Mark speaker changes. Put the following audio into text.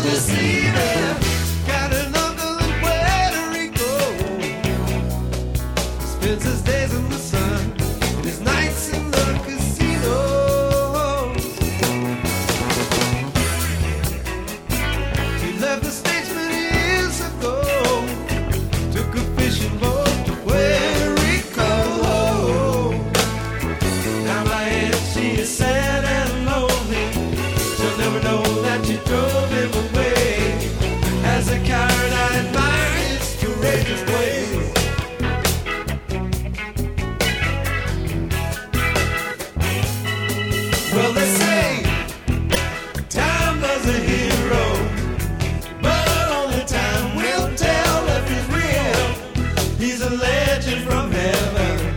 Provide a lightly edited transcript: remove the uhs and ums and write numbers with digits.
Speaker 1: deceiving. Got an uncle in Puerto Rico. Spends his days in the sun, and his nights in the casino. He left the States many years ago. Took a fishing boat to Puerto Rico. Now my aunt, she is sad and lonely. She'll never know that you drove him away. As a coward, I admire his courageous ways. Well, they say time does a hero, but only time will tell if he's real. He's a legend from heaven.